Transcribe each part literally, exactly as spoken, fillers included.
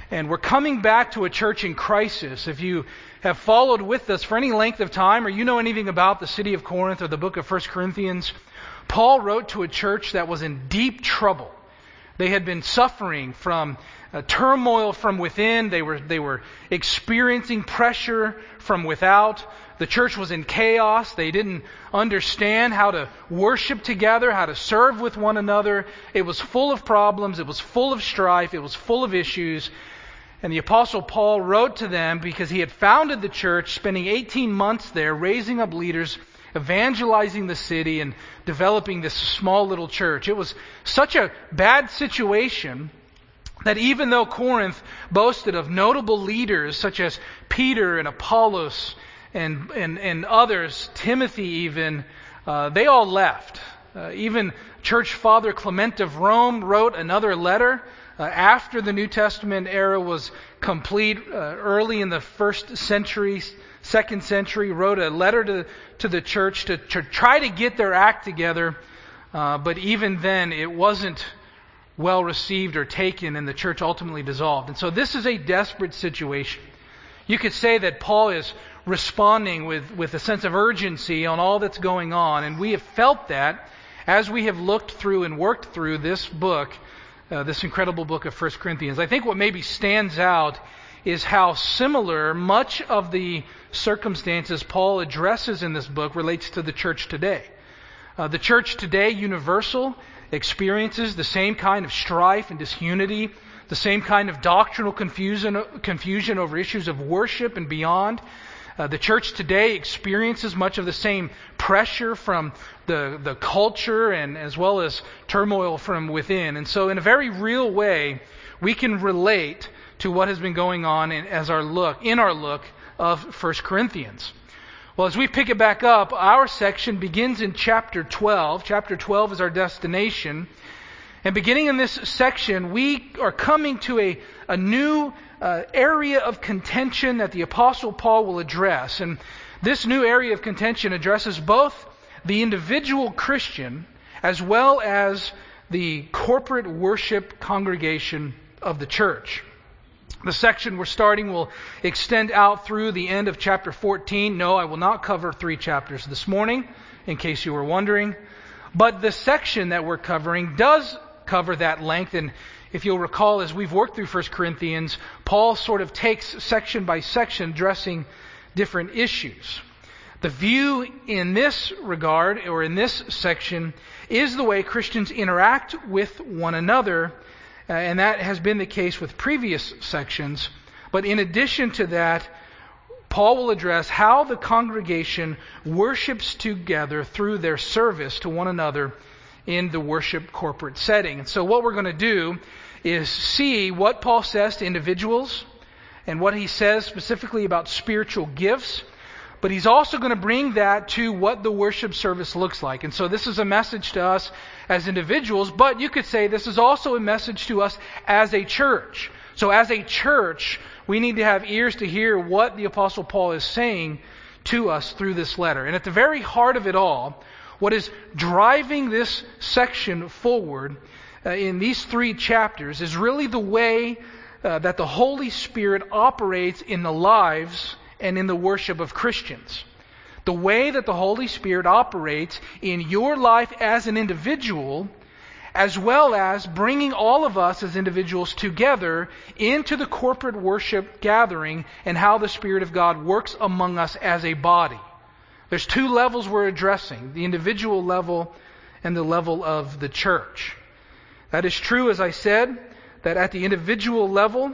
And we're coming back to a church in crisis. If you have followed with us for any length of time, or you know anything about the city of Corinth or the book of First Corinthians, Paul wrote to a church that was in deep trouble. They had been suffering from uh, turmoil from within. They were they were experiencing pressure from without. The church was in chaos. They didn't understand how to worship together, how to serve with one another. It was full of problems. It was full of strife. It was full of issues. And the Apostle Paul wrote to them because he had founded the church, spending eighteen months there, raising up leaders, evangelizing the city, and developing this small little church. It was such a bad situation that even though Corinth boasted of notable leaders such as Peter and Apollos and and, and others, Timothy even, uh, they all left. Uh, even Church Father Clement of Rome wrote another letter uh, after the New Testament era was complete, uh, early in the first century, second century, wrote a letter to, to the church to, to try to get their act together. Uh, but even then, it wasn't well received or taken, and the church ultimately dissolved. And so this is a desperate situation. You could say that Paul is responding with, with a sense of urgency on all that's going on, and we have felt that as we have looked through and worked through this book, uh, this incredible book of First Corinthians. I think what maybe stands out is how similar much of the circumstances Paul addresses in this book relates to the church today. Uh, the church today, universal, experiences the same kind of strife and disunity, the same kind of doctrinal confusion, confusion over issues of worship and beyond. Uh, the church today experiences much of the same pressure from the, the culture and as well as turmoil from within. And so in a very real way, we can relate to what has been going on in, as our look, in our look of First Corinthians. Well, as we pick it back up, our section begins in chapter twelve. Chapter twelve is our destination. And beginning in this section, we are coming to a, a new uh, area of contention that the Apostle Paul will address. And this new area of contention addresses both the individual Christian as well as the corporate worship congregation of the church. The section we're starting will extend out through the end of chapter fourteen. No, I will not cover three chapters this morning, in case you were wondering. But the section that we're covering does cover that length. And if you'll recall, as we've worked through First Corinthians, Paul sort of takes section by section, addressing different issues. The view in this regard, or in this section, is the way Christians interact with one another. Uh, and that has been the case with previous sections. But in addition to that, Paul will address how the congregation worships together through their service to one another in the worship corporate setting. And so what we're going to do is see what Paul says to individuals and what he says specifically about spiritual gifts. But he's also going to bring that to what the worship service looks like. And so this is a message to us as individuals, but you could say this is also a message to us as a church. So as a church, we need to have ears to hear what the Apostle Paul is saying to us through this letter. And at the very heart of it all, what is driving this section forward uh, in these three chapters is really the way uh, that the Holy Spirit operates in the lives and in the worship of Christians. The way that the Holy Spirit operates in your life as an individual, as well as bringing all of us as individuals together into the corporate worship gathering, and how the Spirit of God works among us as a body. There's two levels we're addressing, the individual level and the level of the church. That is true, as I said, that at the individual level,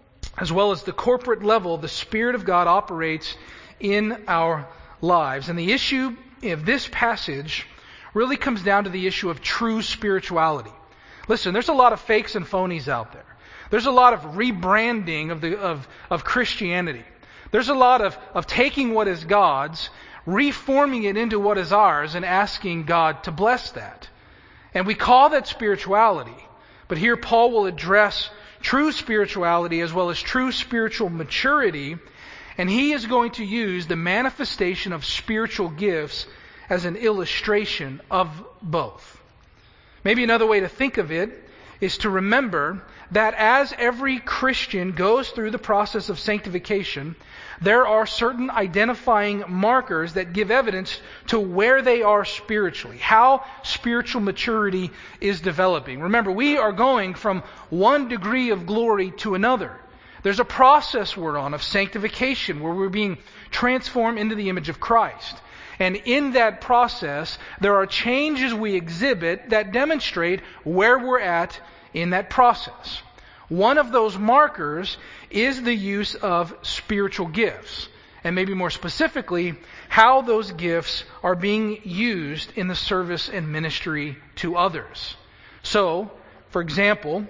as well as the corporate level, the Spirit of God operates in our lives. And the issue of this passage really comes down to the issue of true spirituality. Listen, there's a lot of fakes and phonies out there. There's a lot of rebranding of the of, of Christianity. There's a lot of, of taking what is God's, reforming it into what is ours, and asking God to bless that. And we call that spirituality. But here Paul will address true spirituality as well as true spiritual maturity, and he is going to use the manifestation of spiritual gifts as an illustration of both. Maybe another way to think of it is to remember that as every Christian goes through the process of sanctification, there are certain identifying markers that give evidence to where they are spiritually, how spiritual maturity is developing. Remember, we are going from one degree of glory to another. There's a process we're on of sanctification where we're being transformed into the image of Christ. And in that process, there are changes we exhibit that demonstrate where we're at in that process. One of those markers is the use of spiritual gifts. And maybe more specifically, how those gifts are being used in the service and ministry to others. So, for example,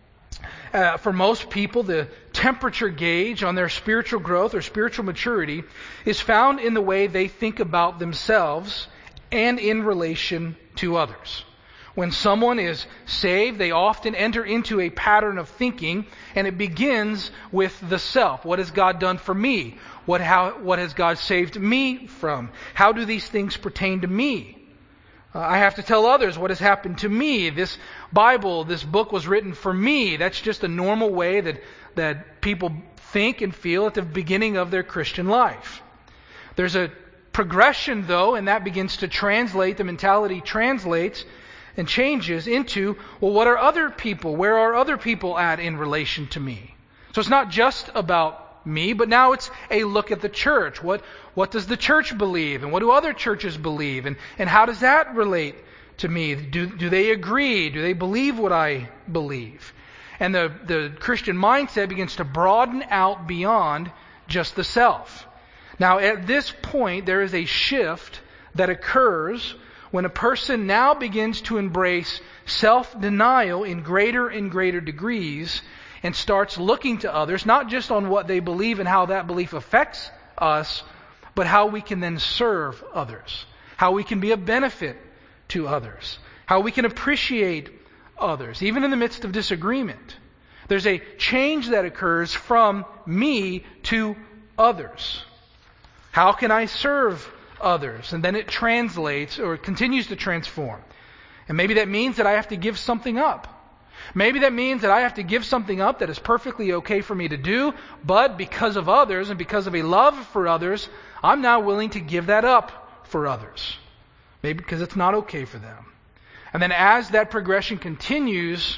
Uh, for most people, the temperature gauge on their spiritual growth or spiritual maturity is found in the way they think about themselves and in relation to others. When someone is saved, they often enter into a pattern of thinking, and it begins with the self. What has God done for me? What, how, what has God saved me from? How do these things pertain to me? Uh, I have to tell others what has happened to me. This Bible, this book was written for me. That's just a normal way that, that people think and feel at the beginning of their Christian life. There's a progression, though, and that begins to translate, the mentality translates and changes into, well, what are other people? Where are other people at in relation to me? So it's not just about me, but now it's a look at the church. What what does the church believe? And what do other churches believe? And, and how does that relate to me? Do, do they agree? Do they believe what I believe? And the, the Christian mindset begins to broaden out beyond just the self. Now, at this point, there is a shift that occurs when a person now begins to embrace self-denial in greater and greater degrees and starts looking to others, not just on what they believe and how that belief affects us, but how we can then serve others, how we can be a benefit to others, how we can appreciate others, even in the midst of disagreement. There's a change that occurs from me to others. How can I serve others? And then it translates or it continues to transform. And maybe that means that I have to give something up. Maybe that means that I have to give something up that is perfectly okay for me to do, but because of others and because of a love for others, I'm now willing to give that up for others. Maybe because it's not okay for them. And then as that progression continues,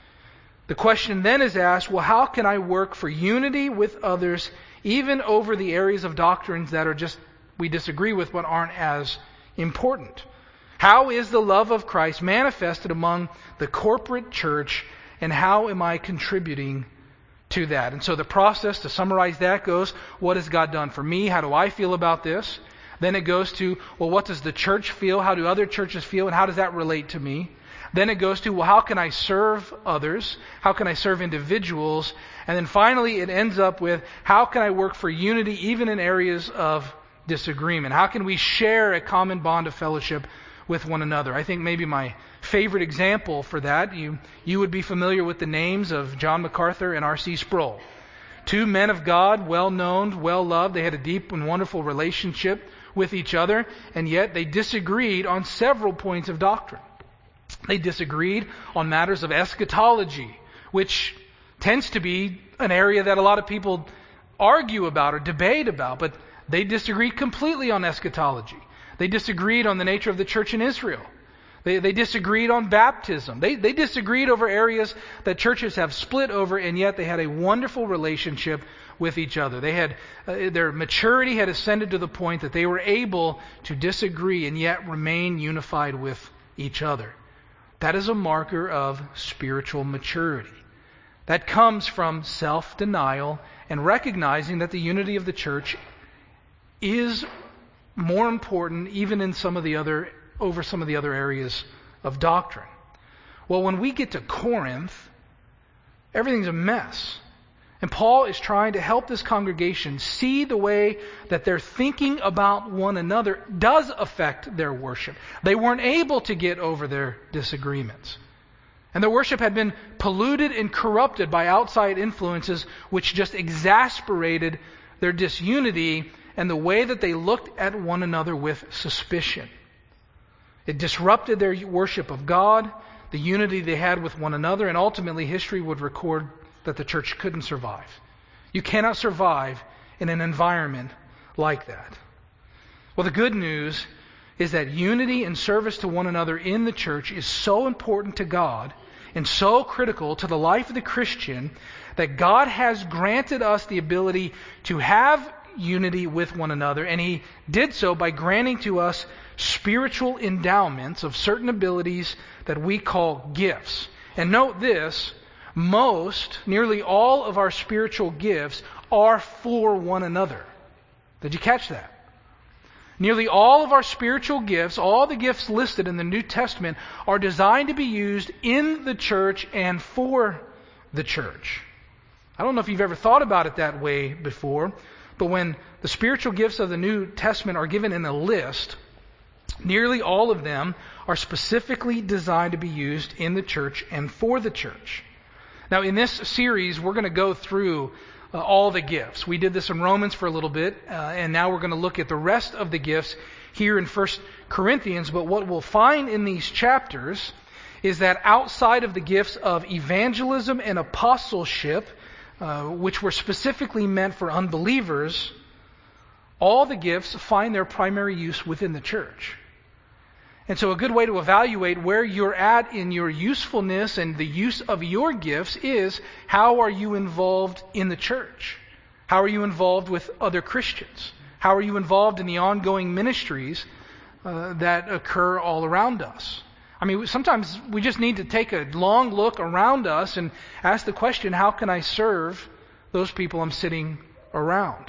the question then is asked, well, how can I work for unity with others, even over the areas of doctrines that are just, we disagree with, but aren't as important? How is the love of Christ manifested among the corporate church, and how am I contributing to that? And so the process, to summarize that, goes, what has God done for me? How do I feel about this? Then it goes to, well, what does the church feel? How do other churches feel? And how does that relate to me? Then it goes to, well, how can I serve others? How can I serve individuals? And then finally it ends up with, how can I work for unity even in areas of disagreement? How can we share a common bond of fellowship with one another? I think maybe my favorite example for that, you you would be familiar with the names of John MacArthur and R C Sproul. Two men of God, well known, well loved. They had a deep and wonderful relationship with each other, and yet they disagreed on several points of doctrine. They disagreed on matters of eschatology, which tends to be an area that a lot of people argue about or debate about, but they disagreed completely on eschatology. They disagreed on the nature of the church in Israel. They, they disagreed on baptism. They, they disagreed over areas that churches have split over, and yet they had a wonderful relationship with each other. They had uh, their maturity had ascended to the point that they were able to disagree and yet remain unified with each other. That is a marker of spiritual maturity. That comes from self-denial and recognizing that the unity of the church is more important even in some of the other, over some of the other areas of doctrine. Well, when we get to Corinth, everything's a mess. And Paul is trying to help this congregation see the way that their thinking about one another does affect their worship. They weren't able to get over their disagreements. And their worship had been polluted and corrupted by outside influences which just exasperated their disunity and the way that they looked at one another with suspicion. It disrupted their worship of God. the unity they had with one another, and ultimately history would record that the church couldn't survive. You cannot survive in an environment like that. Well, the good news is that unity and service to one another in the church is so important to God and so critical to the life of the Christian that God has granted us the ability to have unity with one another, and He did so by granting to us spiritual endowments of certain abilities that we call gifts. And note this, most, nearly all of our spiritual gifts are for one another. Did you catch that? Nearly all of our spiritual gifts, all the gifts listed in the New Testament, are designed to be used in the church and for the church. I don't know if you've ever thought about it that way before, but when the spiritual gifts of the New Testament are given in a list, nearly all of them are specifically designed to be used in the church and for the church. Now, in this series, we're going to go through uh, all the gifts. We did this in Romans for a little bit, uh, and now we're going to look at the rest of the gifts here in First Corinthians. But what we'll find in these chapters is that outside of the gifts of evangelism and apostleship, uh, which were specifically meant for unbelievers, all the gifts find their primary use within the church. And so a good way to evaluate where you're at in your usefulness and the use of your gifts is, how are you involved in the church? How are you involved with other Christians? How are you involved in the ongoing ministries uh, that occur all around us? I mean, sometimes we just need to take a long look around us and ask the question, how can I serve those people I'm sitting around?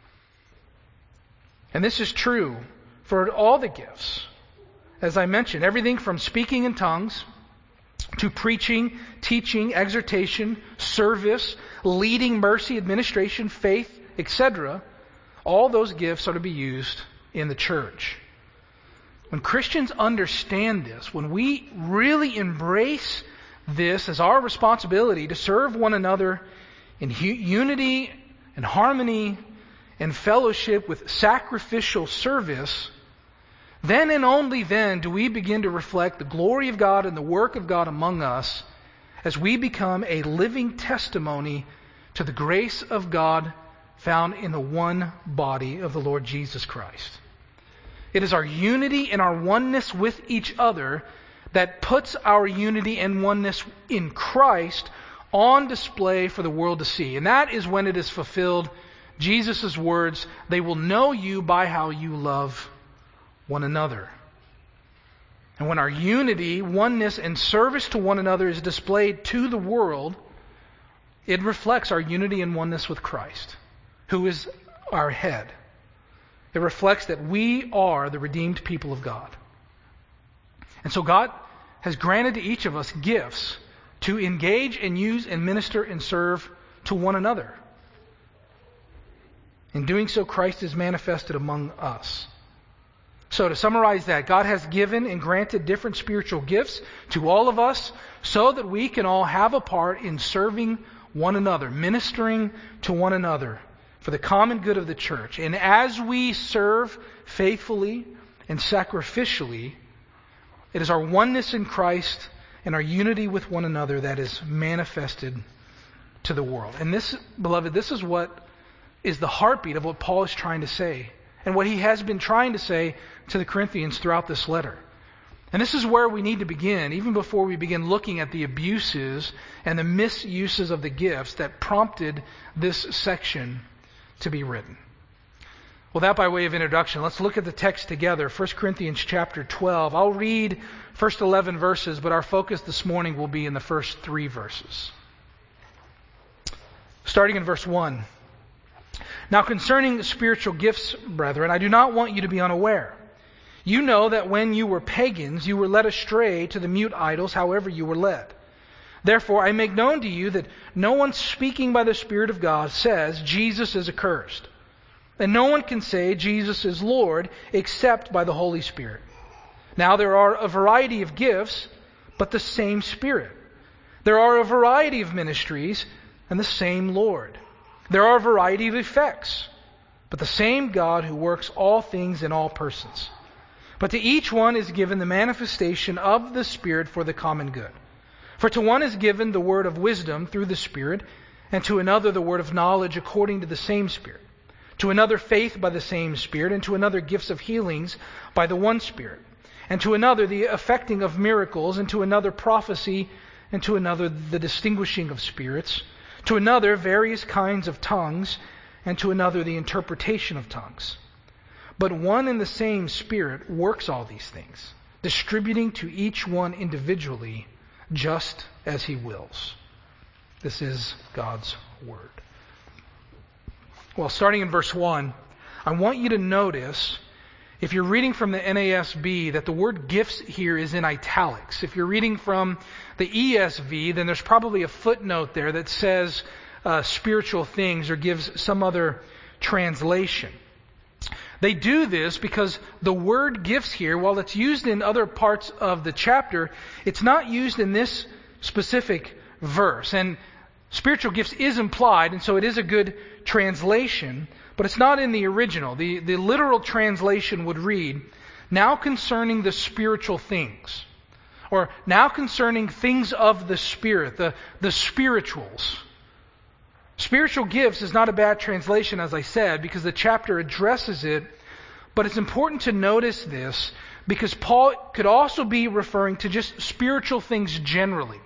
And this is true for all the gifts. As I mentioned, everything from speaking in tongues to preaching, teaching, exhortation, service, leading, mercy, administration, faith, et cetera, all those gifts are to be used in the church. When Christians understand this, when we really embrace this as our responsibility to serve one another in hu- unity and harmony and fellowship with sacrificial service, then and only then do we begin to reflect the glory of God and the work of God among us as we become a living testimony to the grace of God found in the one body of the Lord Jesus Christ. It is our unity and our oneness with each other that puts our unity and oneness in Christ on display for the world to see. And that is when it is fulfilled, Jesus' words, "They will know you by how you love one another." And when our unity, oneness, and service to one another is displayed to the world, it reflects our unity and oneness with Christ, who is our head. It reflects that we are the redeemed people of God. And so God has granted to each of us gifts to engage and use and minister and serve to one another. In doing so, Christ is manifested among us. So to summarize that, God has given and granted different spiritual gifts to all of us so that we can all have a part in serving one another, ministering to one another for the common good of the church. And as we serve faithfully and sacrificially, it is our oneness in Christ and our unity with one another that is manifested to the world. And this, beloved, this is what is the heartbeat of what Paul is trying to say, and what he has been trying to say to the Corinthians throughout this letter. And this is where we need to begin, even before we begin looking at the abuses and the misuses of the gifts that prompted this section to be written. Well, that by way of introduction, let's look at the text together. First Corinthians chapter twelve. I'll read first eleven verses, but our focus this morning will be in the first three verses. Starting in verse one. "Now concerning the spiritual gifts, brethren, I do not want you to be unaware. You know that when you were pagans, you were led astray to the mute idols, however you were led. Therefore, I make known to you that no one speaking by the Spirit of God says Jesus is accursed. And no one can say Jesus is Lord except by the Holy Spirit. Now there are a variety of gifts, but the same Spirit. There are a variety of ministries, and the same Lord. There are a variety of effects, but the same God who works all things in all persons. But to each one is given the manifestation of the Spirit for the common good. For to one is given the word of wisdom through the Spirit, and to another the word of knowledge according to the same Spirit. To another faith by the same Spirit, and to another gifts of healings by the one Spirit. And to another the effecting of miracles, and to another prophecy, and to another the distinguishing of spirits. To another various kinds of tongues, and to another the interpretation of tongues. But one and the same Spirit works all these things, distributing to each one individually just as He wills. This is God's Word. Well, starting in verse one, I want you to notice, if you're reading from the N A S B, that the word gifts here is in italics. If you're reading from the E S V, then there's probably a footnote there that says uh, spiritual things or gives some other translation. They do this because the word gifts here, while it's used in other parts of the chapter, it's not used in this specific verse. And spiritual gifts is implied, and so it is a good translation, but it's not in the original. The, the literal translation would read, now concerning the spiritual things, or now concerning things of the Spirit, the, the spirituals. Spiritual gifts is not a bad translation, as I said, because the chapter addresses it, but it's important to notice this because Paul could also be referring to just spiritual things generally,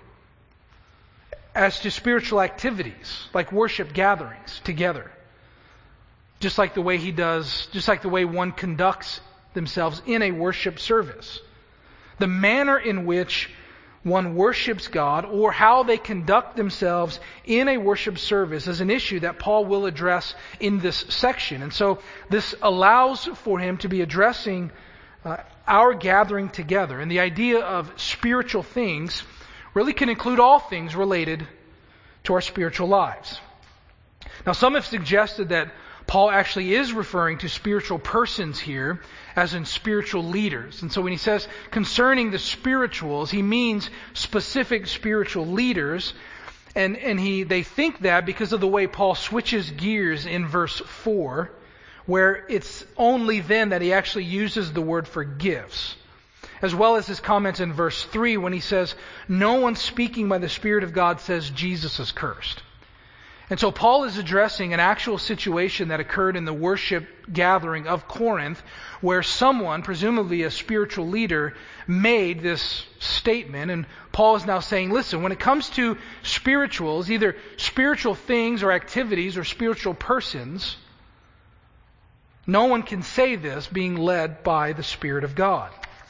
as to spiritual activities, like worship gatherings together. Just like the way he does, just like the way one conducts themselves in a worship service. The manner in which one worships God or how they conduct themselves in a worship service is an issue that Paul will address in this section. And so this allows for him to be addressing uh, our gathering together. And the idea of spiritual things really can include all things related to our spiritual lives. Now, some have suggested that Paul actually is referring to spiritual persons here, as in spiritual leaders. And so when he says concerning the spirituals, he means specific spiritual leaders. And, and he they think that because of the way Paul switches gears in verse four, where it's only then that he actually uses the word for gifts. As well as his comments in verse three when he says, no one speaking by the Spirit of God says Jesus is cursed. And so Paul is addressing an actual situation that occurred in the worship gathering of Corinth, where someone, presumably a spiritual leader, made this statement. And Paul is now saying, listen, when it comes to spirituals, either spiritual things or activities or spiritual persons, no one can say this being led by the Spirit of God.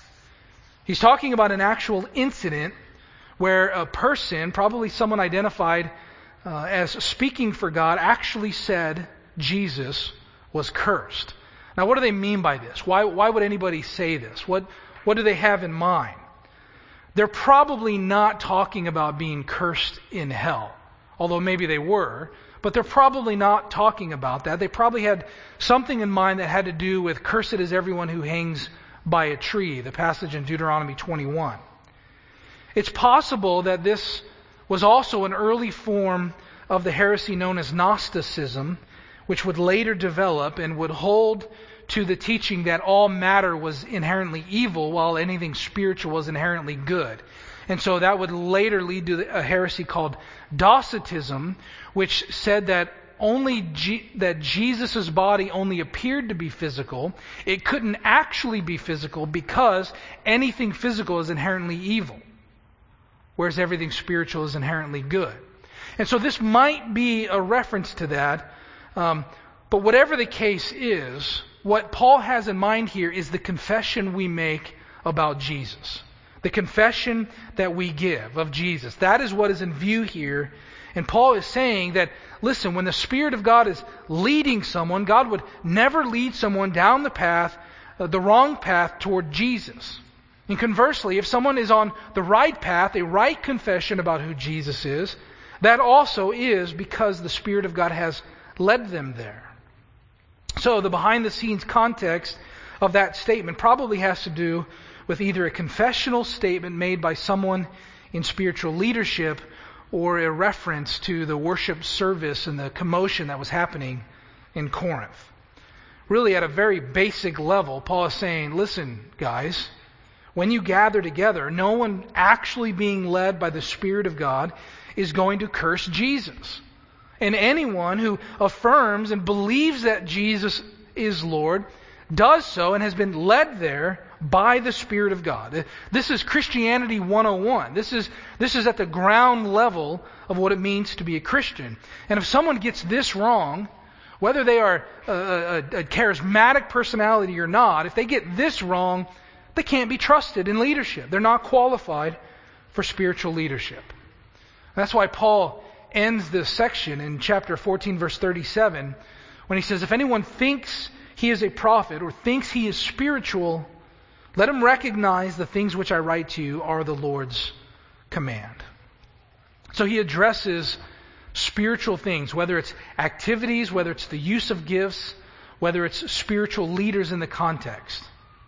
He's talking about an actual incident where a person, probably someone identified uh, as speaking for God, actually said Jesus was cursed. Now, what do they mean by this? Why, why would anybody say this? What, what do they have in mind? They're probably not talking about being cursed in hell, although maybe they were, but they're probably not talking about that. They probably had something in mind that had to do with cursed is everyone who hangs by a tree, the passage in Deuteronomy twenty-one. It's possible that this was also an early form of the heresy known as Gnosticism, which would later develop and would hold to the teaching that all matter was inherently evil while anything spiritual was inherently good. And so that would later lead to a heresy called Docetism, which said that only G- that Jesus' body only appeared to be physical. It couldn't actually be physical because anything physical is inherently evil, whereas everything spiritual is inherently good. And so this might be a reference to that. Um, but whatever the case is, what Paul has in mind here is the confession we make about Jesus. The confession that we give of Jesus. That is what is in view here. And Paul is saying that, listen, when the Spirit of God is leading someone, God would never lead someone down the path, uh, the wrong path toward Jesus. And conversely, if someone is on the right path, a right confession about who Jesus is, that also is because the Spirit of God has led them there. So the behind-the-scenes context of that statement probably has to do with either a confessional statement made by someone in spiritual leadership or a reference to the worship service and the commotion that was happening in Corinth. really at a very basic level, Paul is saying, listen, guys, when you gather together, no one actually being led by the Spirit of God is going to curse Jesus. And anyone who affirms and believes that Jesus is Lord does so and has been led there by the Spirit of God. This is Christianity one oh one. This is, this is at the ground level of what it means to be a Christian. And if someone gets this wrong, whether they are a, a, a charismatic personality or not, if they get this wrong, they can't be trusted in leadership. They're not qualified for spiritual leadership. That's why Paul ends this section in chapter fourteen, verse thirty-seven, when he says, if anyone thinks he is a prophet or thinks he is spiritual, let him recognize the things which I write to you are the Lord's command. So he addresses spiritual things, whether it's activities, whether it's the use of gifts, whether it's spiritual leaders in the context.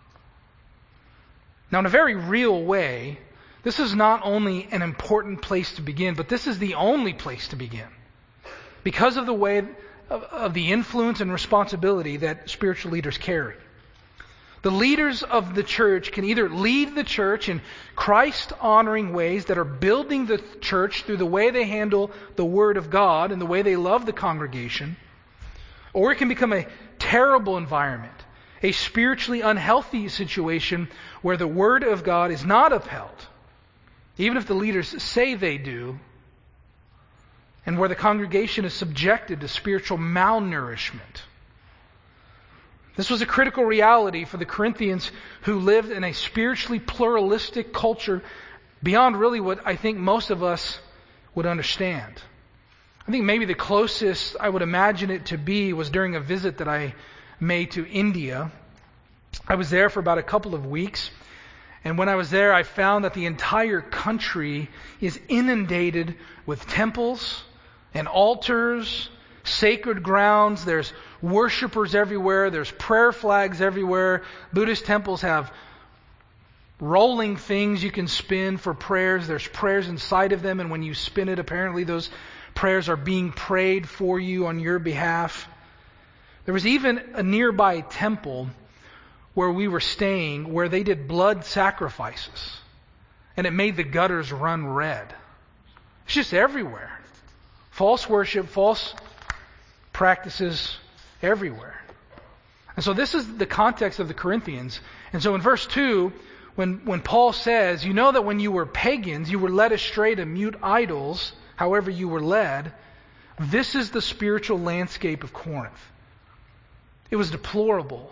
Now, in a very real way, this is not only an important place to begin, but this is the only place to begin. Because of the way of, of the influence and responsibility that spiritual leaders carry. The leaders of the church can either lead the church in Christ-honoring ways that are building the church through the way they handle the Word of God and the way they love the congregation, or it can become a terrible environment, a spiritually unhealthy situation where the Word of God is not upheld, even if the leaders say they do, and where the congregation is subjected to spiritual malnourishment. This was a critical reality for the Corinthians who lived in a spiritually pluralistic culture beyond really what I think most of us would understand. I think maybe the closest I would imagine it to be was during a visit that I made to India. I was there for about a couple of weeks, and when I was there, I found that the entire country is inundated with temples and altars, sacred grounds. There's worshipers everywhere. There's prayer flags everywhere. Buddhist temples have rolling things you can spin for prayers. There's prayers inside of them, and when you spin it, apparently those prayers are being prayed for you on your behalf. There was even a nearby temple where we were staying where they did blood sacrifices, and it made the gutters run red. It's just everywhere. False worship, false practices everywhere. And so this is the context of the Corinthians. And so in verse two, when, when Paul says, you know that when you were pagans, you were led astray to mute idols, however you were led, this is the spiritual landscape of Corinth. It was deplorable.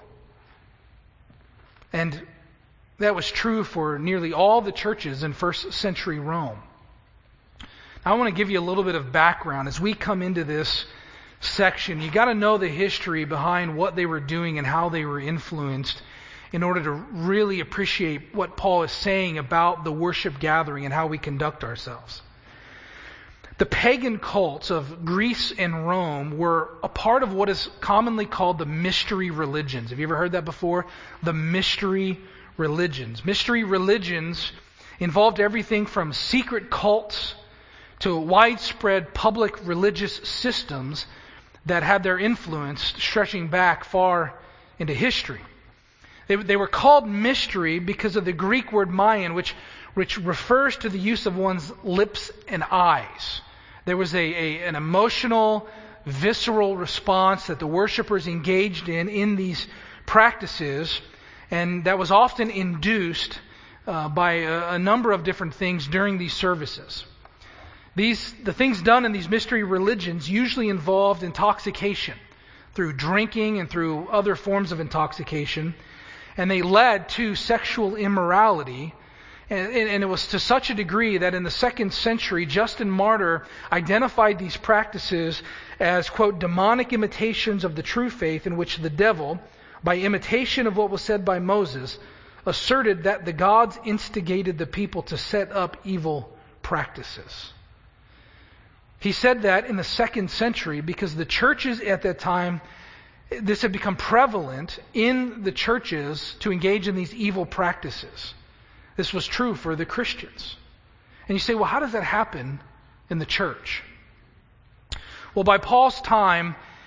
And that was true for nearly all the churches in first century Rome. Now, I want to give you a little bit of background. As we come into this section, you got to know the history behind what they were doing and how they were influenced in order to really appreciate what Paul is saying about the worship gathering and how we conduct ourselves. The pagan cults of Greece and Rome were a part of what is commonly called the mystery religions. Have you ever heard that before? The mystery religions. Mystery religions involved everything from secret cults to widespread public religious systems that had their influence stretching back far into history. They, they were called mystery because of the Greek word mayan, which, which refers to the use of one's lips and eyes. There was a, a an emotional, visceral response that the worshipers engaged in in these practices, and that was often induced uh, by a, a number of different things during these services. These the things done in these mystery religions usually involved intoxication through drinking and through other forms of intoxication, and they led to sexual immorality. And, and it was to such a degree that in the second century, Justin Martyr identified these practices as, quote, demonic imitations of the true faith in which the devil, by imitation of what was said by Moses, asserted that the gods instigated the people to set up evil practices. He said that in the second century because the churches at that time, this had become prevalent in the churches to engage in these evil practices. This was true for the Christians. And you say, well, how does that happen in the church? Well, by Paul's time,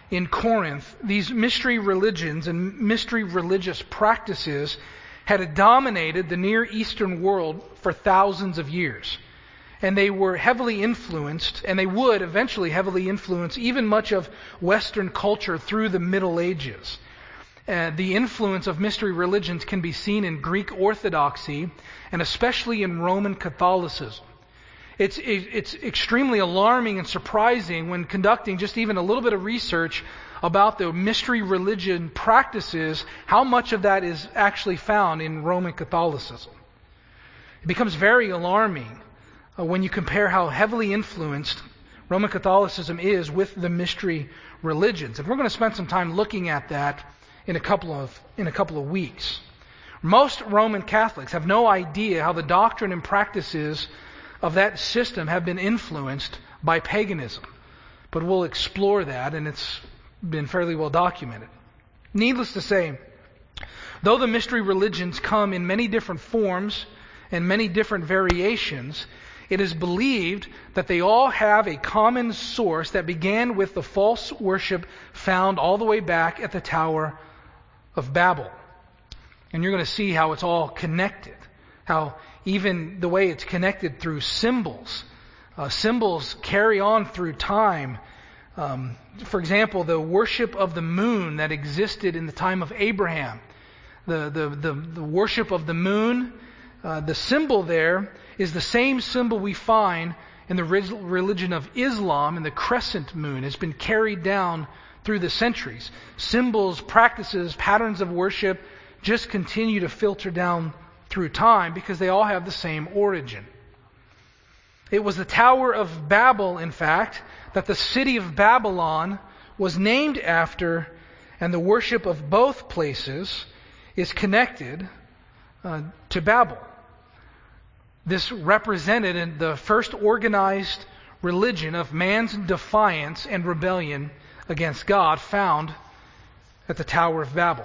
in Corinth, these mystery religions and mystery religious practices had dominated the Near Eastern world for thousands of years. And they were heavily influenced, and they would eventually heavily influence even much of Western culture through the Middle Ages. Uh, the influence of mystery religions can be seen in Greek Orthodoxy and especially in Roman Catholicism. It's, it's extremely alarming and surprising when conducting just even a little bit of research about the mystery religion practices, how much of that is actually found in Roman Catholicism. It becomes very alarming uh, when you compare how heavily influenced Roman Catholicism is with the mystery religions. And we're going to spend some time looking at that in a couple of in a couple of weeks. Most Roman Catholics have no idea how the doctrine and practices of that system have been influenced by paganism. But we'll explore that, and it's been fairly well documented. Needless to say, though the mystery religions come in many different forms and many different variations, it is believed that they all have a common source that began with the false worship found all the way back at the Tower of Babel. And you're going to see how it's all connected, how even the way it's connected through symbols. Uh, symbols carry on through time. Um, for example, the worship of the moon that existed in the time of Abraham. The, the, the, the worship of the moon, uh, the symbol there is the same symbol we find in the religion of Islam, and the crescent moon has been carried down through the centuries. Symbols, practices, patterns of worship just continue to filter down through time because they all have the same origin. It was the Tower of Babel, in fact, that the city of Babylon was named after, and the worship of both places is connected uh, to Babel. This represented the first organized religion of man's defiance and rebellion against God found at the Tower of Babel.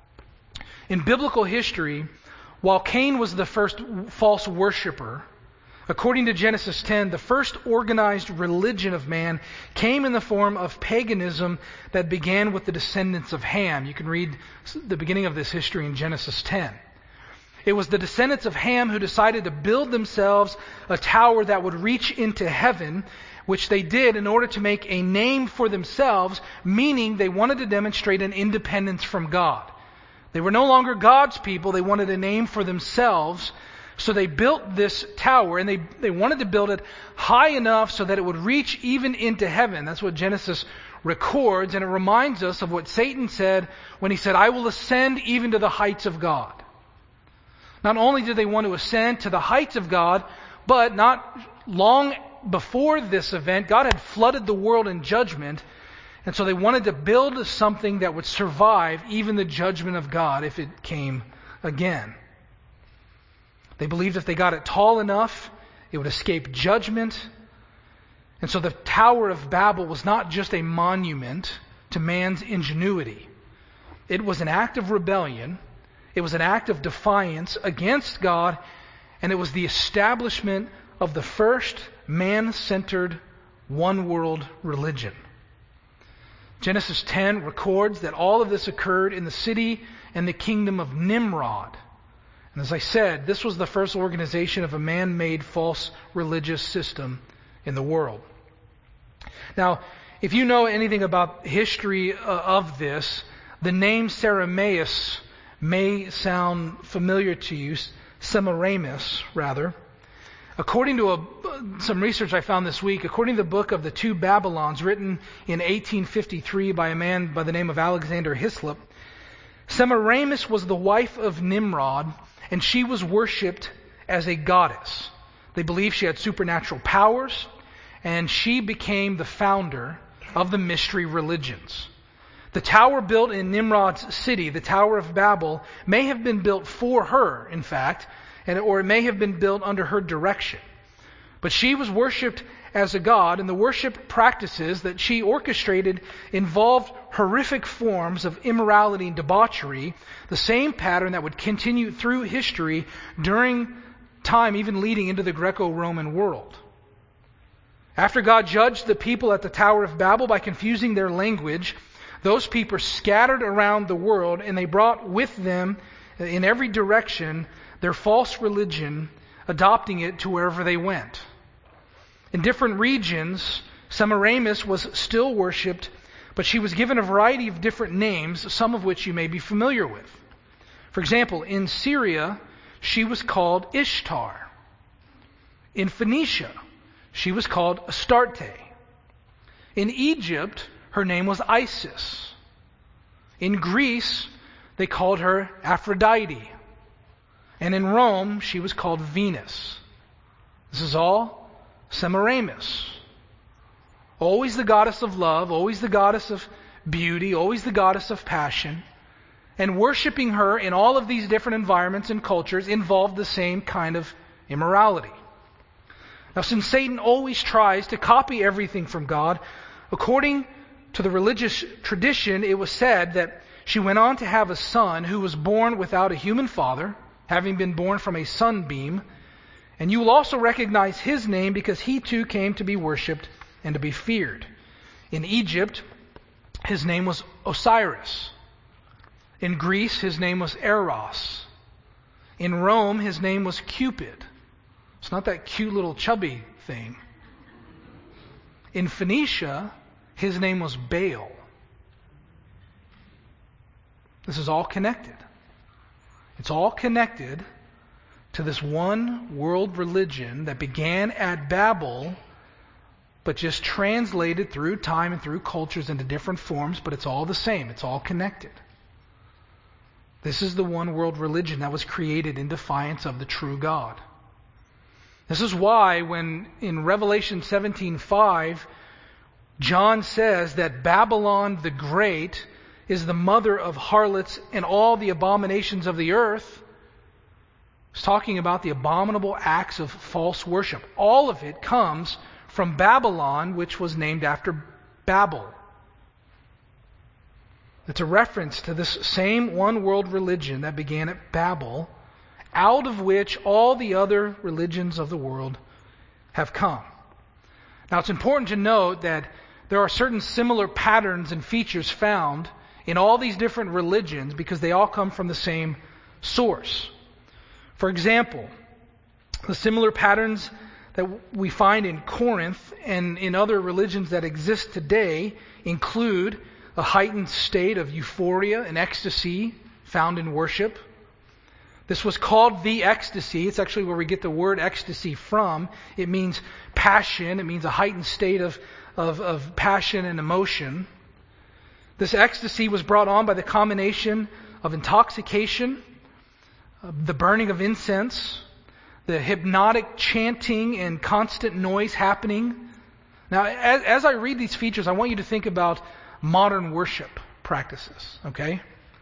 In biblical history, while Cain was the first false worshiper, according to Genesis ten, the first organized religion of man came in the form of paganism that began with the descendants of Ham. You can read the beginning of this history in Genesis ten. It was the descendants of Ham who decided to build themselves a tower that would reach into heaven, which they did in order to make a name for themselves, meaning they wanted to demonstrate an independence from God. They were no longer God's people. They wanted a name for themselves. So they built this tower, and they, they wanted to build it high enough so that it would reach even into heaven. That's what Genesis records, and it reminds us of what Satan said when he said, "I will ascend even to the heights of God." Not only did they want to ascend to the heights of God, but not long before this event, God had flooded the world in judgment. And so they wanted to build something that would survive even the judgment of God if it came again. They believed if they got it tall enough, it would escape judgment. And so the Tower of Babel was not just a monument to man's ingenuity. It was an act of rebellion. It was an act of defiance against God. And it was the establishment of the first man-centered one-world religion. Genesis ten records that all of this occurred in the city and the kingdom of Nimrod. And as I said, this was the first organization of a man-made false religious system in the world. Now, if you know anything about history uh, of this, the name Semiramis may sound familiar to you, Semiramis, rather. According to a, some research I found this week, according to the book of the Two Babylons, written in eighteen fifty-three by a man by the name of Alexander Hislop, Semiramis was the wife of Nimrod, and she was worshipped as a goddess. They believed she had supernatural powers, and she became the founder of the mystery religions. The tower built in Nimrod's city, the Tower of Babel, may have been built for her, in fact, and or it may have been built under her direction. But she was worshipped as a god, and the worship practices that she orchestrated involved horrific forms of immorality and debauchery, the same pattern that would continue through history during time, even leading into the Greco-Roman world. After God judged the people at the Tower of Babel by confusing their language, those people scattered around the world, and they brought with them in every direction their false religion, adopting it to wherever they went. In different regions, Semiramis was still worshipped, but she was given a variety of different names, some of which you may be familiar with. For example, in Syria, she was called Ishtar. In Phoenicia, she was called Astarte. In Egypt, her name was Isis. In Greece, they called her Aphrodite. And in Rome, she was called Venus. This is all Semiramis. Always the goddess of love, always the goddess of beauty, always the goddess of passion. And worshiping her in all of these different environments and cultures involved the same kind of immorality. Now, since Satan always tries to copy everything from God, according to the religious tradition, it was said that she went on to have a son who was born without a human father, having been born from a sunbeam. And you will also recognize his name because he too came to be worshipped and to be feared. In Egypt, his name was Osiris. In Greece, his name was Eros. In Rome, his name was Cupid. It's not that cute little chubby thing. In Phoenicia, his name was Baal. This is all connected. It's all connected to this one world religion that began at Babel, but just translated through time and through cultures into different forms, but it's all the same. It's all connected. This is the one world religion that was created in defiance of the true God. This is why when in Revelation seventeen five, John says that Babylon the Great is the mother of harlots and all the abominations of the earth. He's talking about the abominable acts of false worship. All of it comes from Babylon, which was named after Babel. It's a reference to this same one world religion that began at Babel, out of which all the other religions of the world have come. Now, it's important to note that there are certain similar patterns and features found in all these different religions because they all come from the same source. For example, the similar patterns that we find in Corinth and in other religions that exist today include a heightened state of euphoria and ecstasy found in worship. This was called the ecstasy. It's actually where we get the word ecstasy from. It means passion. It means a heightened state of, of, of passion and emotion. This ecstasy was brought on by the combination of intoxication, the burning of incense, the hypnotic chanting and constant noise happening. Now, as, as I read these features, I want you to think about modern worship practices, okay?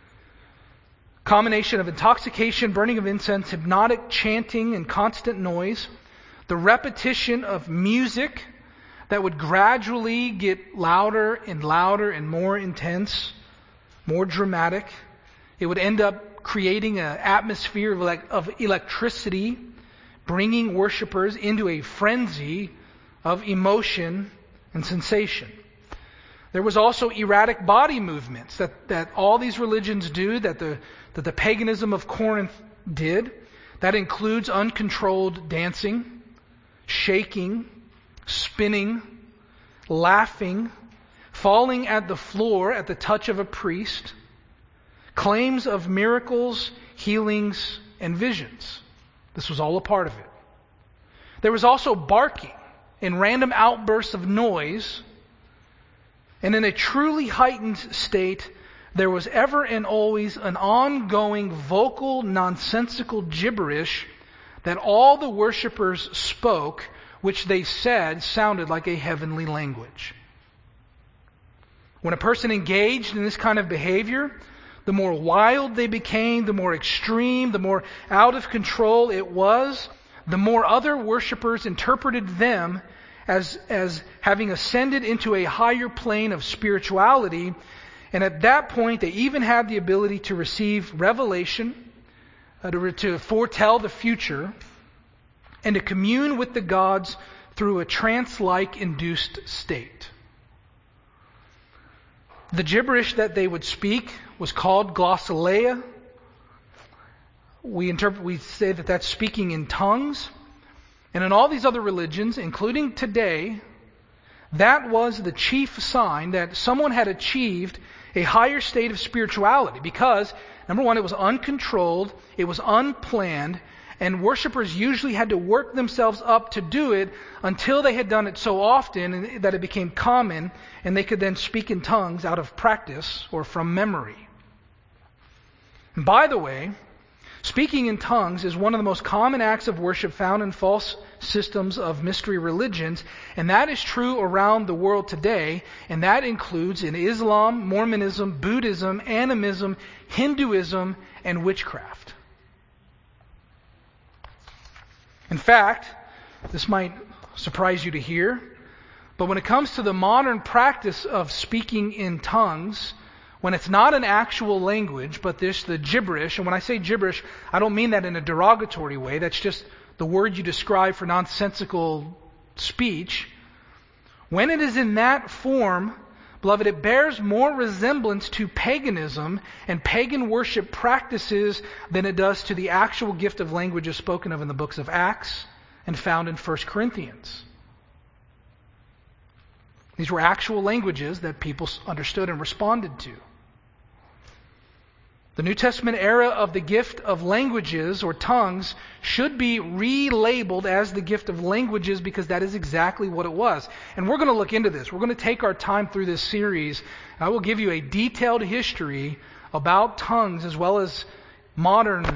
Combination of intoxication, burning of incense, hypnotic chanting and constant noise, the repetition of music that would gradually get louder and louder and more intense, more dramatic. It would end up creating an atmosphere of, like, of electricity, bringing worshipers into a frenzy of emotion and sensation. There was also erratic body movements that, that all these religions do, that the, that the paganism of Corinth did. That includes uncontrolled dancing, shaking, spinning, laughing, falling at the floor at the touch of a priest, claims of miracles, healings, and visions. This was all a part of it. There was also barking and random outbursts of noise. And in a truly heightened state, there was ever and always an ongoing vocal, nonsensical gibberish that all the worshipers spoke, which they said sounded like a heavenly language. When a person engaged in this kind of behavior, the more wild they became, the more extreme, the more out of control it was, the more other worshipers interpreted them as, as having ascended into a higher plane of spirituality. And at that point, they even had the ability to receive revelation, uh, to, to foretell the future, and to commune with the gods through a trance-like induced state. The gibberish that they would speak was called glossolalia. We interpret, we say that that's speaking in tongues. And in all these other religions, including today, that was the chief sign that someone had achieved a higher state of spirituality because, number one, it was uncontrolled, it was unplanned, and worshipers usually had to work themselves up to do it until they had done it so often that it became common and they could then speak in tongues out of practice or from memory. And by the way, speaking in tongues is one of the most common acts of worship found in false systems of mystery religions, and that is true around the world today, and that includes in Islam, Mormonism, Buddhism, animism, Hinduism, and witchcraft. In fact, this might surprise you to hear, but when it comes to the modern practice of speaking in tongues, when it's not an actual language, but this, the gibberish, and when I say gibberish, I don't mean that in a derogatory way, that's just the word you describe for nonsensical speech. When it is in that form, beloved, it bears more resemblance to paganism and pagan worship practices than it does to the actual gift of languages spoken of in the books of Acts and found in First Corinthians. These were actual languages that people understood and responded to. The New Testament era of the gift of languages or tongues should be relabeled as the gift of languages because that is exactly what it was. And we're going to look into this. We're going to take our time through this series. I will give you a detailed history about tongues as well as modern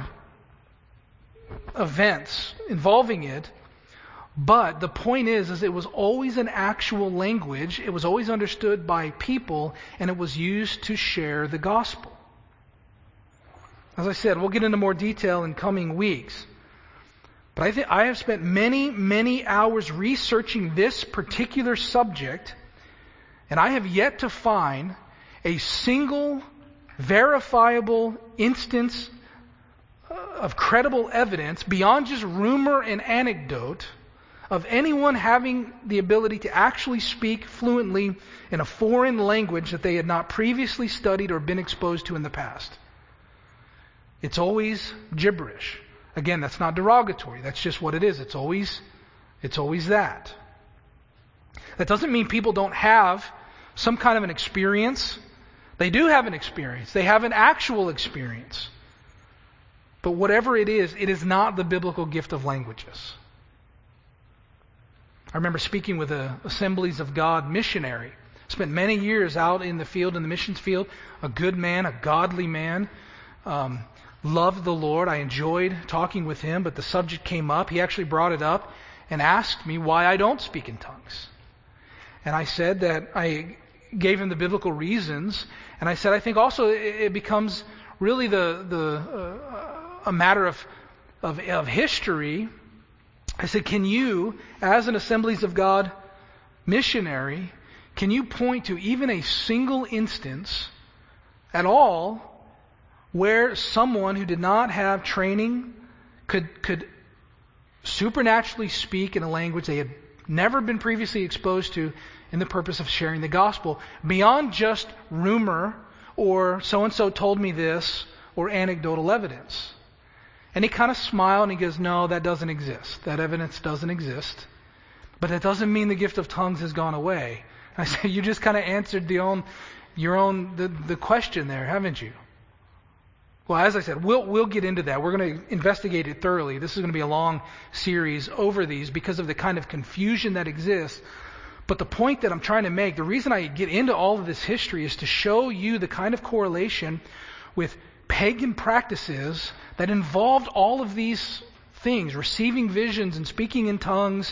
events involving it. But the point is, is it was always an actual language. It was always understood by people, and it was used to share the gospel. As I said, we'll get into more detail in coming weeks. But I think I have spent many, many hours researching this particular subject, and I have yet to find a single verifiable instance of credible evidence beyond just rumor and anecdote of anyone having the ability to actually speak fluently in a foreign language that they had not previously studied or been exposed to in the past. It's always gibberish. Again, that's not derogatory. That's just what it is. It's always, it's always that. That doesn't mean people don't have some kind of an experience. They do have an experience. They have an actual experience. But whatever it is, it is not the biblical gift of languages. I remember speaking with an Assemblies of God missionary. Spent many years out in the field, in the missions field. A good man, a godly man. Um, loved the Lord. I enjoyed talking with him, but the subject came up. He actually brought it up and asked me why I don't speak in tongues. And I said that I gave him the biblical reasons. And I said, I think also it becomes really the the uh, a matter of, of of history. I said, can you, as an Assemblies of God missionary, can you point to even a single instance at all where someone who did not have training could could supernaturally speak in a language they had never been previously exposed to in the purpose of sharing the gospel, beyond just rumor or so-and-so told me this or anecdotal evidence? And he kind of smiled and he goes, no, that doesn't exist. That evidence doesn't exist. But that doesn't mean the gift of tongues has gone away. I said, you just kind of answered the own, your own the, the question there, haven't you? Well, as I said, we'll we'll get into that. We're going to investigate it thoroughly. This is going to be a long series over these because of the kind of confusion that exists. But the point that I'm trying to make, the reason I get into all of this history is to show you the kind of correlation with pagan practices that involved all of these things, receiving visions and speaking in tongues,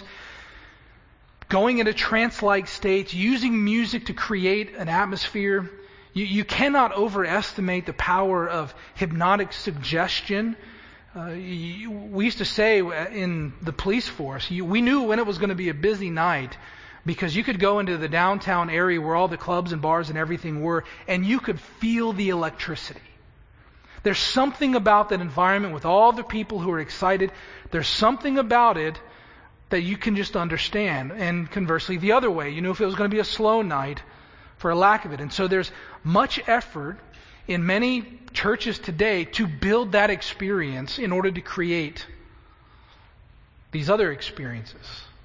going into trance-like states, using music to create an atmosphere. You, you cannot overestimate the power of hypnotic suggestion. Uh, you, we used to say in the police force, you, we knew when it was going to be a busy night because you could go into the downtown area where all the clubs and bars and everything were, and you could feel the electricity. There's something about that environment with all the people who are excited. There's something about it that you can just understand. And conversely, the other way, you know, if it was going to be a slow night for a lack of it. And so there's much effort in many churches today to build that experience in order to create these other experiences.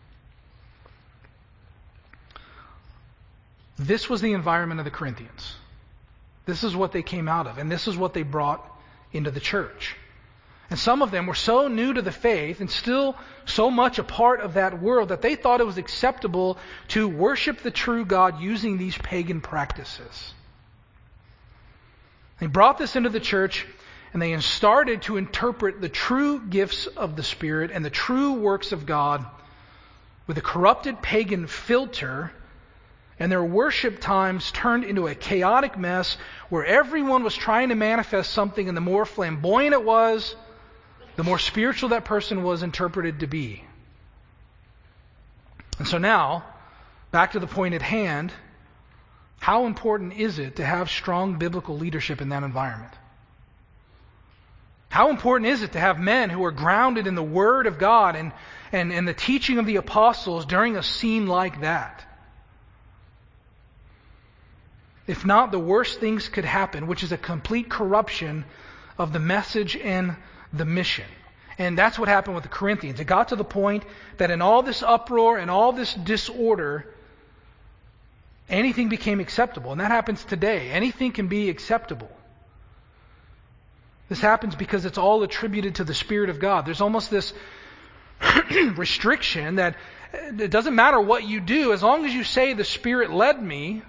This was the environment of the Corinthians. This is what they came out of, and this is what they brought into the church. And some of them were so new to the faith and still so much a part of that world that they thought it was acceptable to worship the true God using these pagan practices. They brought this into the church, and they started to interpret the true gifts of the Spirit and the true works of God with a corrupted pagan filter, and their worship times turned into a chaotic mess where everyone was trying to manifest something, and the more flamboyant it was, the more spiritual that person was interpreted to be. And so now, back to the point at hand, how important is it to have strong biblical leadership in that environment? How important is it to have men who are grounded in the Word of God and, and, and the teaching of the apostles during a scene like that? If not, the worst things could happen, which is a complete corruption of the message and the mission. And that's what happened with the Corinthians. It got to the point that in all this uproar and all this disorder, anything became acceptable. And that happens today. Anything can be acceptable. This happens because it's all attributed to the Spirit of God. There's almost this restriction that it doesn't matter what you do, as long as you say the Spirit led me,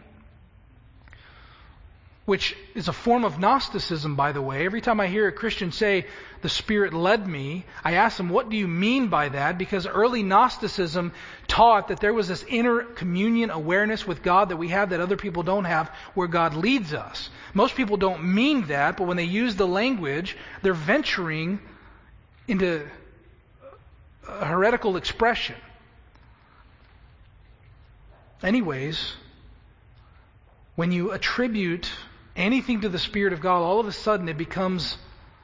which is a form of Gnosticism, by the way. Every time I hear a Christian say, the Spirit led me, I ask them, what do you mean by that? Because early Gnosticism taught that there was this inner communion awareness with God that we have that other people don't have, where God leads us. Most people don't mean that, but when they use the language, they're venturing into a heretical expression. Anyways, when you attribute anything to the Spirit of God, all of a sudden it becomes,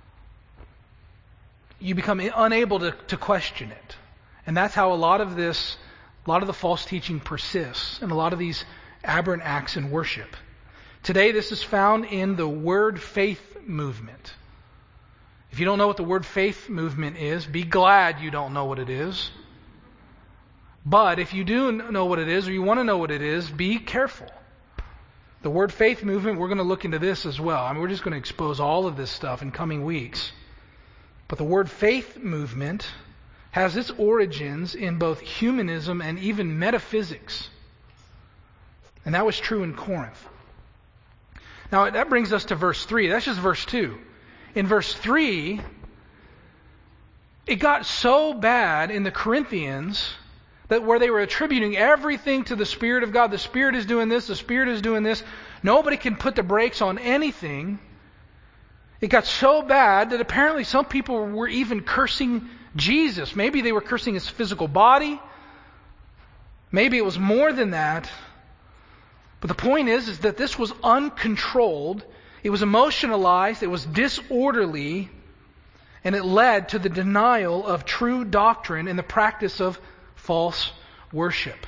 you become unable to, to question it. And that's how a lot of this, a lot of the false teaching persists, and a lot of these aberrant acts in worship. Today this is found in the word faith movement. If you don't know what the word faith movement is, be glad you don't know what it is. But if you do know what it is, or you want to know what it is, be careful. The word faith movement, we're going to look into this as well. I mean, we're just going to expose all of this stuff in coming weeks. But the word faith movement has its origins in both humanism and even metaphysics. And that was true in Corinth. Now, that brings us to verse three. That's just verse two. In verse three, it got so bad in the Corinthians that where they were attributing everything to the Spirit of God, the Spirit is doing this, the Spirit is doing this, nobody can put the brakes on anything. It got so bad that apparently some people were even cursing Jesus. Maybe they were cursing his physical body. Maybe it was more than that. But the point is, is that this was uncontrolled. It was emotionalized. It was disorderly. And it led to the denial of true doctrine and the practice of false worship.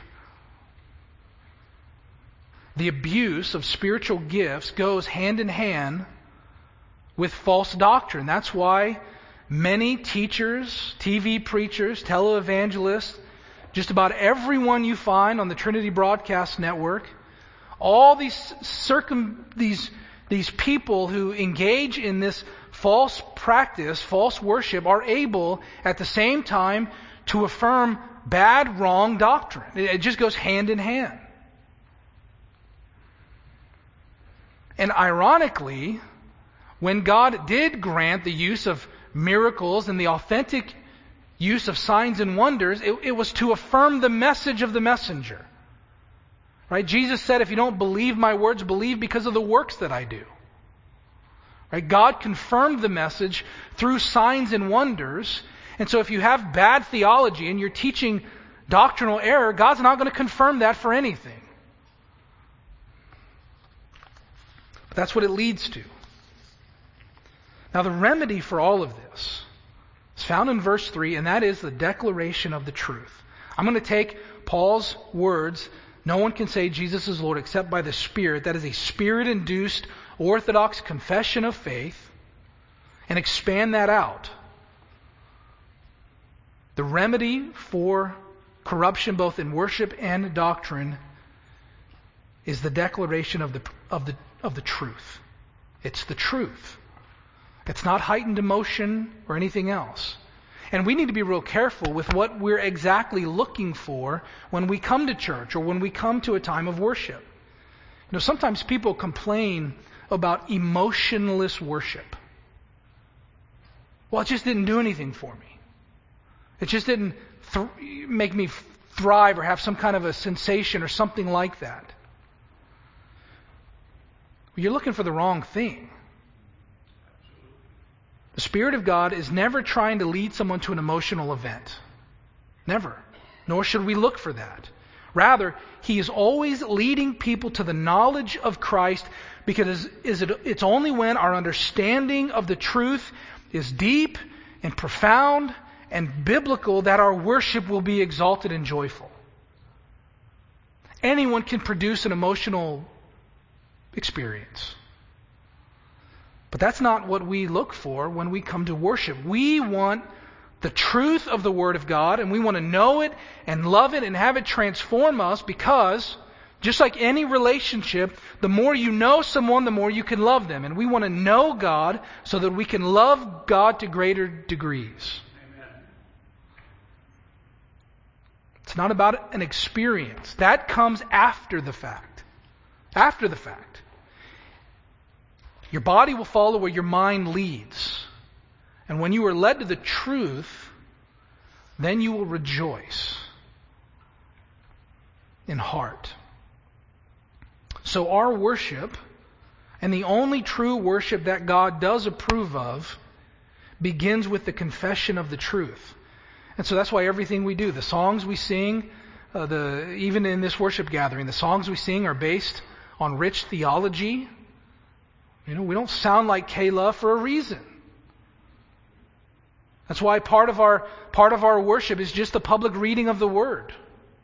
The abuse of spiritual gifts goes hand in hand with false doctrine. That's why many teachers, T V preachers, televangelists, just about everyone you find on the Trinity Broadcast Network, all these circum these these people who engage in this false practice, false worship, are able at the same time to affirm bad, wrong doctrine. It just goes hand in hand. And ironically, when God did grant the use of miracles and the authentic use of signs and wonders, it, it was to affirm the message of the messenger. Right? Jesus said, if you don't believe my words, believe because of the works that I do. Right? God confirmed the message through signs and wonders. And so if you have bad theology and you're teaching doctrinal error, God's not going to confirm that for anything. But that's what it leads to. Now the remedy for all of this is found in verse three, and that is the declaration of the truth. I'm going to take Paul's words, no one can say Jesus is Lord except by the Spirit. That is a Spirit-induced orthodox confession of faith, and expand that out. The remedy for corruption both in worship and doctrine is the declaration of the of the of the truth. It's the truth. It's not heightened emotion or anything else. And we need to be real careful with what we're exactly looking for when we come to church or when we come to a time of worship. You know, sometimes people complain about emotionless worship. Well, it just didn't do anything for me. It just didn't th- make me thrive or have some kind of a sensation or something like that. You're looking for the wrong thing. The Spirit of God is never trying to lead someone to an emotional event. Never. Nor should we look for that. Rather, He is always leading people to the knowledge of Christ, because is it, it's only when our understanding of the truth is deep and profound and biblical that our worship will be exalted and joyful. Anyone can produce an emotional experience. But that's not what we look for when we come to worship. We want the truth of the Word of God, and we want to know it and love it and have it transform us, because just like any relationship, the more you know someone, the more you can love them. And we want to know God so that we can love God to greater degrees. Amen. It's not about an experience. That comes after the fact. After the fact. Your body will follow where your mind leads. And when you are led to the truth, then you will rejoice in heart. So our worship, and the only true worship that God does approve of, begins with the confession of the truth. And so that's why everything we do, the songs we sing, uh, the even in this worship gathering, the songs we sing are based on rich theology. You know, we don't sound like Kayla for a reason. That's why part of our part of our worship is just the public reading of the Word.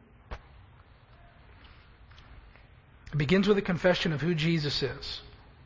It begins with a confession of who Jesus is.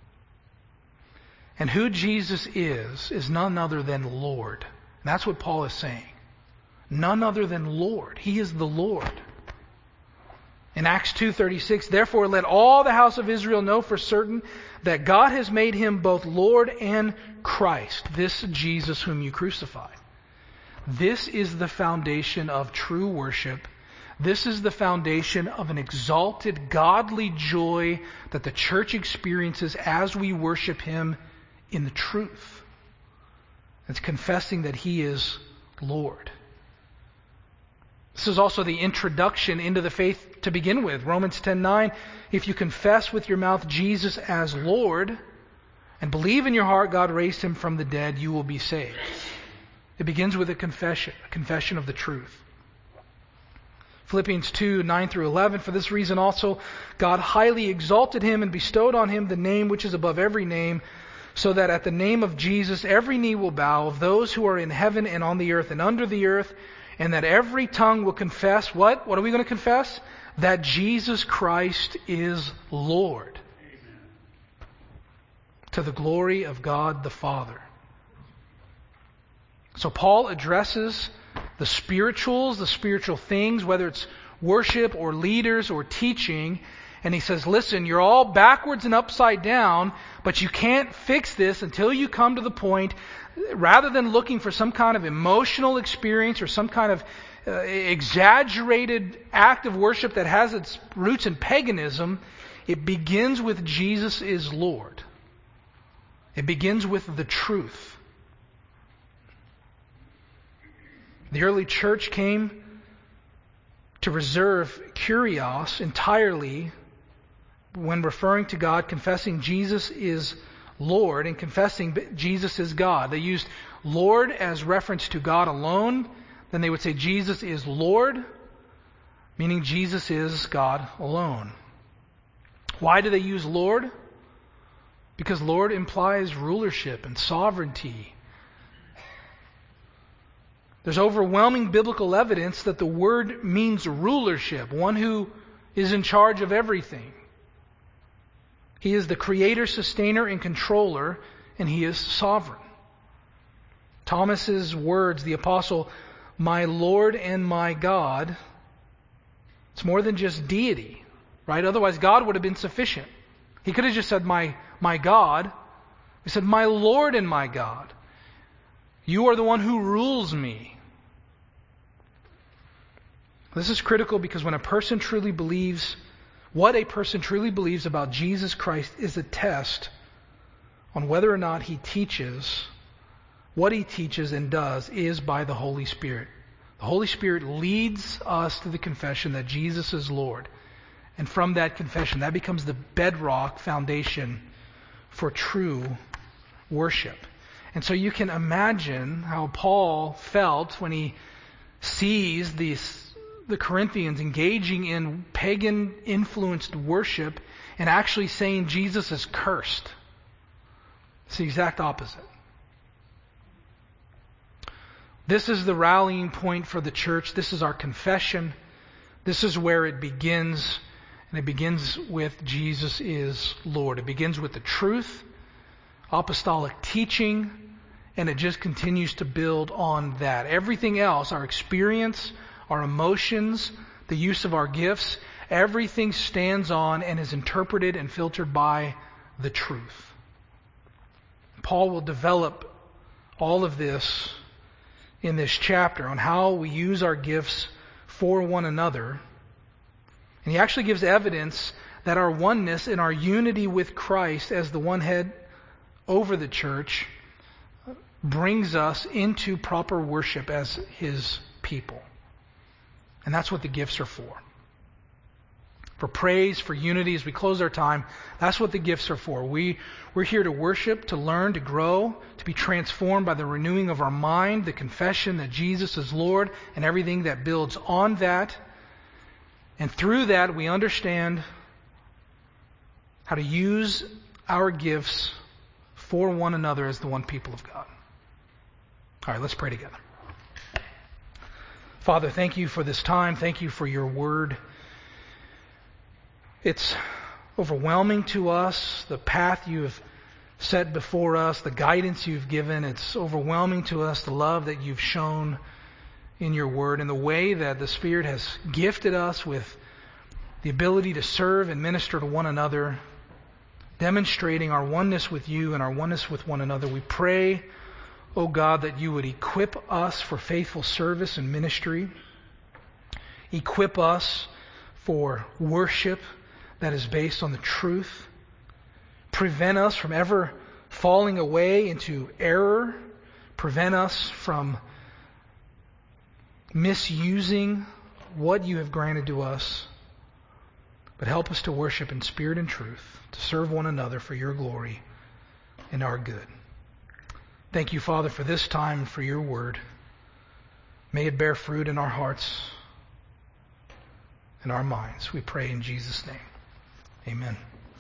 And who Jesus is, is none other than Lord. And that's what Paul is saying. None other than Lord. He is the Lord. In Acts two thirty-six, therefore let all the house of Israel know for certain that God has made Him both Lord and Christ, this Jesus whom you crucified. This is the foundation of true worship. This is the foundation of an exalted, godly joy that the church experiences as we worship Him in the truth. It's confessing that He is Lord. This is also the introduction into the faith to begin with. Romans ten nine, if you confess with your mouth Jesus as Lord and believe in your heart God raised Him from the dead, you will be saved. It begins with a confession, a confession of the truth. Philippians two nine through eleven, for this reason also God highly exalted Him and bestowed on Him the name which is above every name, so that at the name of Jesus every knee will bow, of those who are in heaven and on the earth and under the earth, and that every tongue will confess, what? What are we going to confess? That Jesus Christ is Lord. Amen. To the glory of God the Father. So Paul addresses the spirituals, the spiritual things, whether it's worship or leaders or teaching, and he says, listen, you're all backwards and upside down, but you can't fix this until you come to the point, rather than looking for some kind of emotional experience or some kind of uh, exaggerated act of worship that has its roots in paganism, it begins with Jesus is Lord. It begins with the truth. The early church came to reserve kurios entirely when referring to God, confessing Jesus is Lord and confessing Jesus is God. They used Lord as reference to God alone. Then they would say Jesus is Lord, meaning Jesus is God alone. Why do they use Lord? Because Lord implies rulership and sovereignty. There's overwhelming biblical evidence that the word means rulership, one who is in charge of everything. He is the creator, sustainer, and controller, and he is sovereign. Thomas's words, the apostle, my Lord and my God, it's more than just deity, right? Otherwise, God would have been sufficient. He could have just said, my, my God. He said, my Lord and my God. You are the one who rules me. This is critical because when a person truly believes, what a person truly believes about Jesus Christ is a test on whether or not he teaches, what he teaches and does is by the Holy Spirit. The Holy Spirit leads us to the confession that Jesus is Lord. And from that confession, that becomes the bedrock foundation for true worship. And so you can imagine how Paul felt when he sees these, the Corinthians engaging in pagan-influenced worship and actually saying Jesus is cursed. It's the exact opposite. This is the rallying point for the church. This is our confession. This is where it begins. And it begins with Jesus is Lord. It begins with the truth, apostolic teaching, and it just continues to build on that. Everything else, our experience, our emotions, the use of our gifts, everything stands on and is interpreted and filtered by the truth. Paul will develop all of this in this chapter on how we use our gifts for one another. And he actually gives evidence that our oneness and our unity with Christ as the one head over the church brings us into proper worship as his people. And that's what the gifts are for. For praise, for unity, as we close our time, that's what the gifts are for. We, we're here to worship, to learn, to grow, to be transformed by the renewing of our mind, the confession that Jesus is Lord, and everything that builds on that. And through that, we understand how to use our gifts for one another as the one people of God. All right, let's pray together. Father, thank you for this time. Thank you for your word. It's overwhelming to us, the path you have set before us, the guidance you've given. It's overwhelming to us, the love that you've shown in your word and the way that the Spirit has gifted us with the ability to serve and minister to one another, demonstrating our oneness with you and our oneness with one another. We pray, O God, that you would equip us for faithful service and ministry. Equip us for worship that is based on the truth. Prevent us from ever falling away into error. Prevent us from misusing what you have granted to us. But help us to worship in spirit and truth, to serve one another for your glory and our good. Thank you, Father, for this time and for your word. May it bear fruit in our hearts and our minds. We pray in Jesus' name. Amen.